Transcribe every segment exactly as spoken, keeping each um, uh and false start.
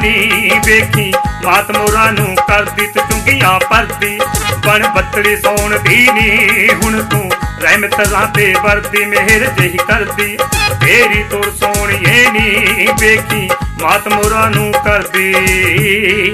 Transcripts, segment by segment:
नी वेखी मात मोरा नू करदी ते चुंगियां परदी बन बदली सौण दी नी हुण तू रहमत राते वरदी मेहर जही करदी तेरी तुर सोहणिए नी वेखी मात मोरा नू करदी।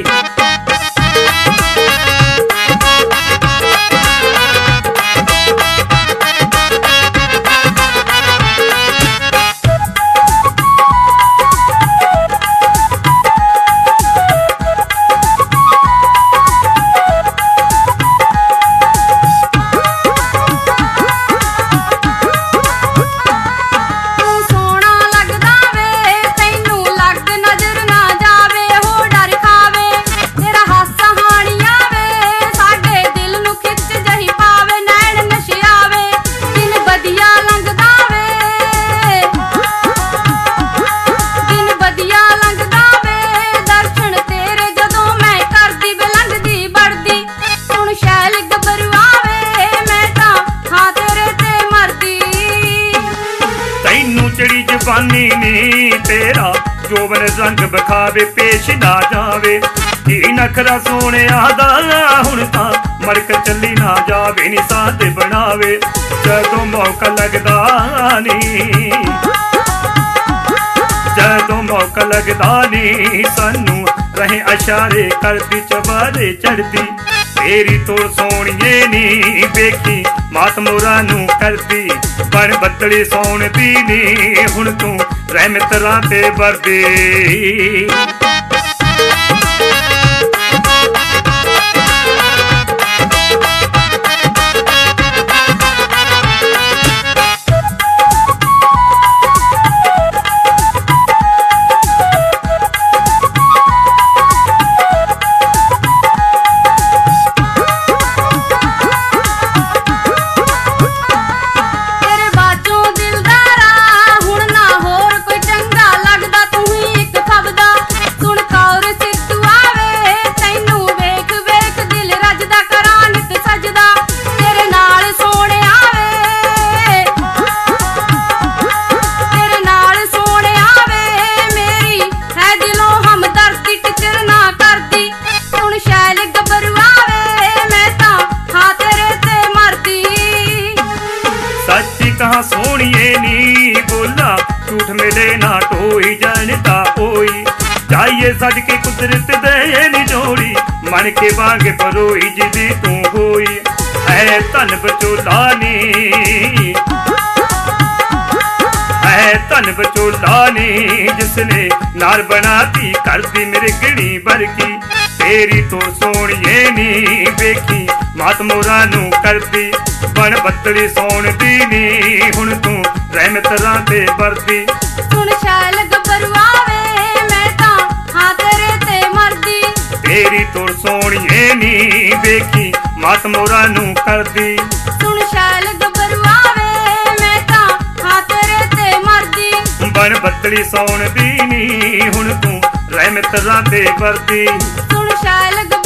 चढ़ी जवानी नी तेरा जोवन रंग बखावे पेश ना जावे की नखरा सोने आदा हुण तां मड़क चली ना जावे नी साथ बनावे जदों मौका लगदा नी जदों मौका लगदा नी सानू रहे इशारे करदी चबारे चढ़दी तेरी तो सोहणिए नी वेखी मात मोरा नू करदी बन बदली सौण दी नी हुण तू रहमत राते वरदी। कहाँ सोहणिए नी बोला झूठ मिले ना टोई जानता होई चाहिए सज के कुदरत दे नी जोड़ी मन के वांगे परोई जिदी तू होई है धन बचोला नी है धन बचोला नी जिसने नार बनाती करदी मेरे गिणी बरकी तेरी तो सोहणिए नी वेखी मात मोरा नू करदी बन बदली सौण दी नी हुण तू रहमत राते वरदी। सुन शैल गबरुआ वे मैं तां हां तेरे ते मरदी तेरी तुर सोहणिए नी वेखी मात मोरा नू करदी। सुन शैल गबरुआ वे मैं तां हां तेरे ते मरदी बन बदली सौण दी नी हुण तू रहमत राते वरदी। सुन शैल